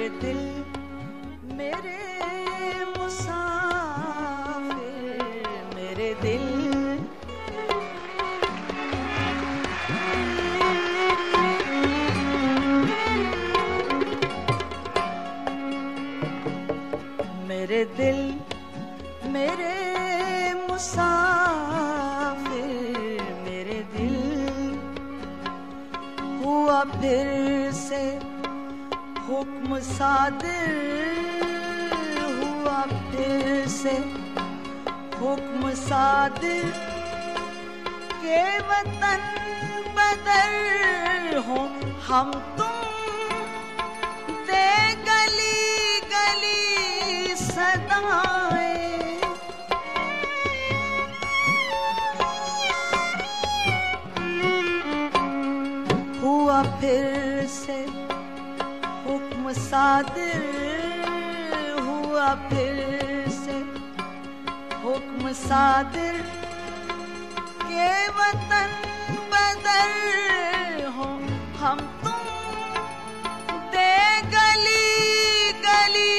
मेरे दिल मेरे मुसाफिर, मेरे दिल मेरे दिल मेरे मुसाफिर, मेरे दिल हुआ फिर से हुक्म सादिर, हुआ फिर से हुक्म सादिर के वतन बदर हो हम तुम, दे गली गली सदाएं। हुआ फिर से हुक्म सादिर, हुआ फिर से हुक्म सादिर के वतन बदर हो हम तुम, दे गली गली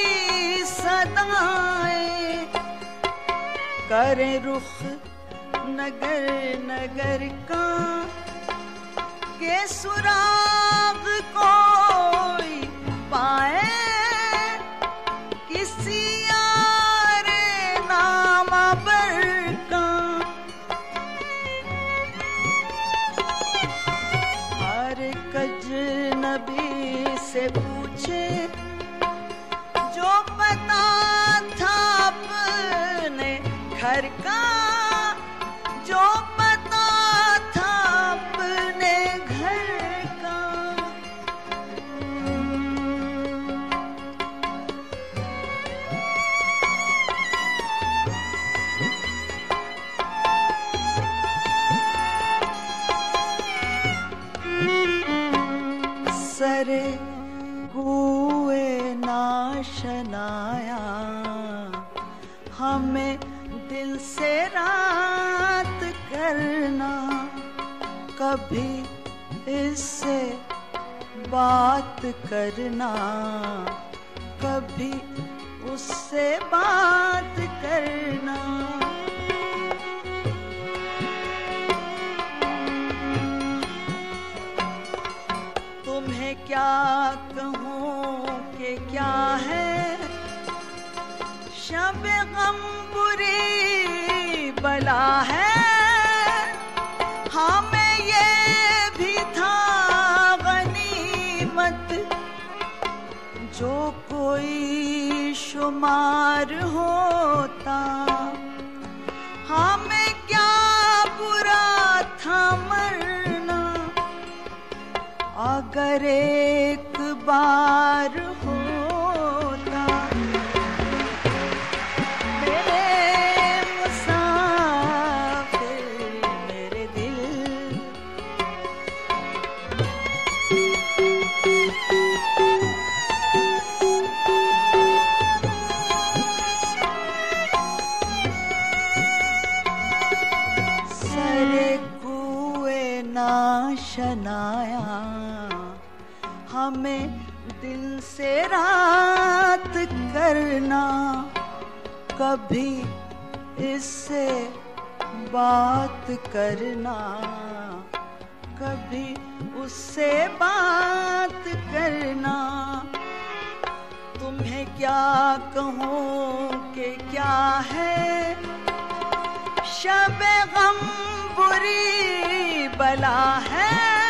सदाएं। करें रुख नगर नगर का के सुराग कोई पाए, किसी यारे नामावर का। हर अजनबी से पूछे जो पता था अपने घर का, जो पता था अपने घर का। सरे हुए नाशनाया हमें दिल से रात करना, कभी इससे बात करना, कभी उससे बात करना। तुम्हें क्या कहूँ कि क्या है शब गम बुरी बला है, हमें ये भी था गनीमत जो कोई शुमार होता। हमें क्या बुरा था मरना अगर एक बार होता। मेरे मुसाफिर, मेरे दिल सरे कुए नाशनाया हमें दिन से रात करना, कभी इससे बात करना, कभी उससे बात करना। तुम्हें क्या कहूँ कि क्या है शब गम बुरी बला है,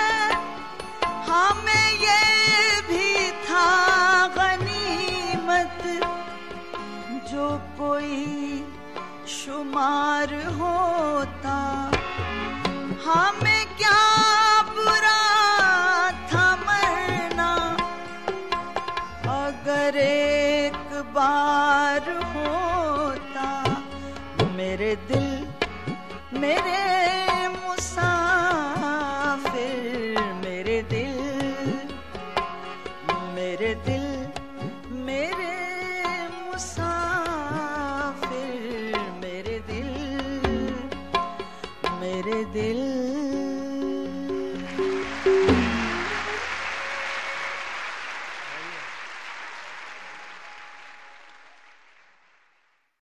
हमें ये भी था गनीमत जो कोई शुमार होता। हमें क्या बुरा था मरना अगर एक बार होता। मेरे दिल मेरे